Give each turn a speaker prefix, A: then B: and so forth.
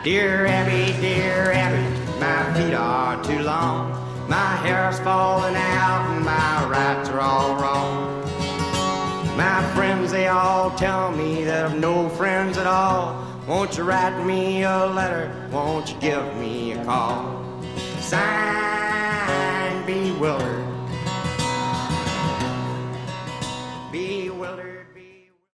A: Dear Abby, my feet are too long. My hair's falling out and my rights are all wrong. My friends, they all tell me that I've no friends at all. Won't you write me a letter? Won't you give me a call? Sign